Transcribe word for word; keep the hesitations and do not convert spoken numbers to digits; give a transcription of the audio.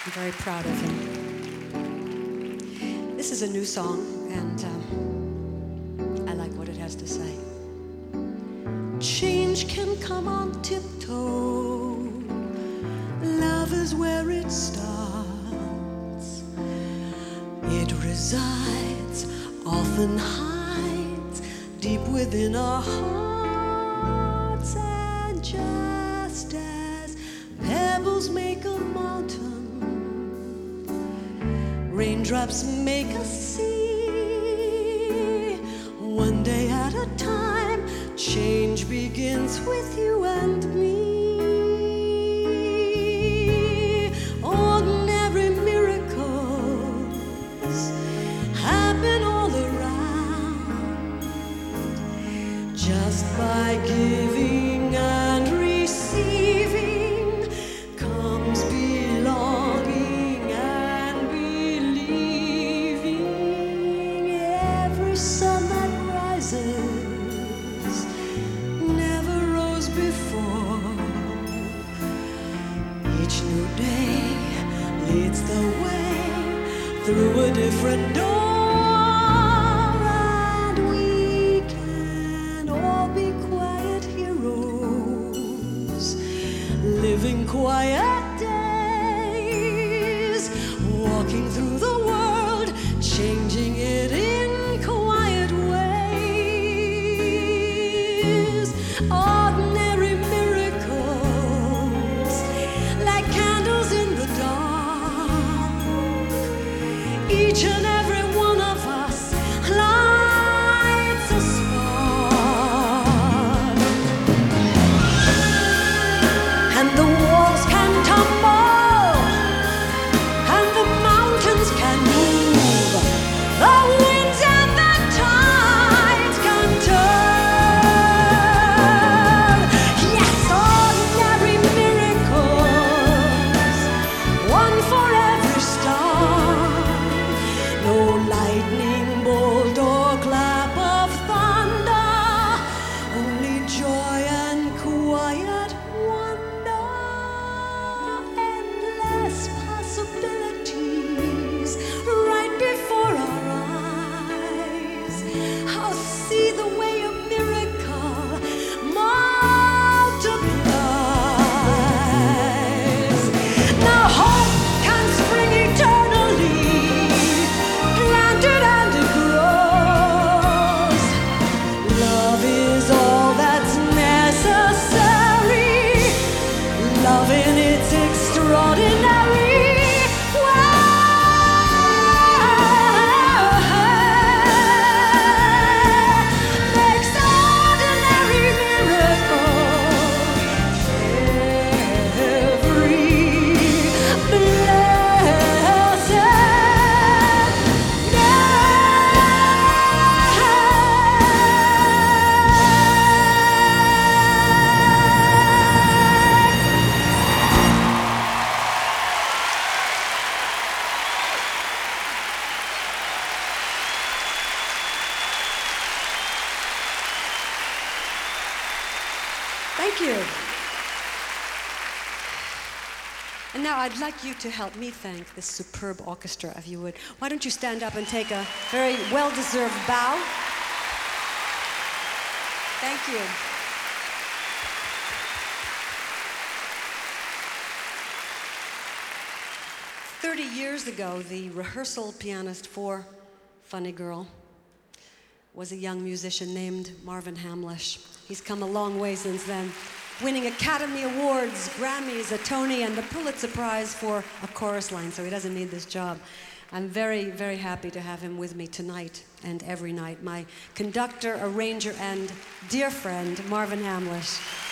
I'm very proud of him. This is a new song, and um, I like what it has to say. Change can come on tiptoe. Love is where it starts. It resides, often hides, deep within our hearts. And just as pebbles make a mountain, raindrops make us see. One day at a time, change begins with you and me. Ordinary miracles happen all around, just by giving and receiving comes belonging and believing. Every sun that rises never rose before. Each new day leads the way through a different door, and we can all be quiet heroes, living quiet days, walking through the world, changing it in quiet ways. Ordinary miracles, like candles in the dark. Each and every one of us lights a spark, and the walls can tumble, and the mountains can move, the winds and the tides can turn. Yes, ordinary miracles, one for every star. No lightning bolt or clap of thunder, only joy and quiet wonder. Endless possibilities right before our eyes. I'll see the way a miracle multiplies. Now hope can spring eternally, planted and it grows. Love is all that's necessary, love in its extraordinary way. Makes ordinary miracles every blessed day. Thank you. And now I'd like you to help me thank this superb orchestra, if you would. Why don't you stand up and take a very well-deserved bow? Thank you. Thirty years ago, the rehearsal pianist for Funny Girl was a young musician named Marvin Hamlisch. He's come a long way since then, winning Academy Awards, Grammys, a Tony, and the Pulitzer Prize for a chorus line, so he doesn't need this job. I'm very, very happy to have him with me tonight and every night. My conductor, arranger, and dear friend, Marvin Hamlisch.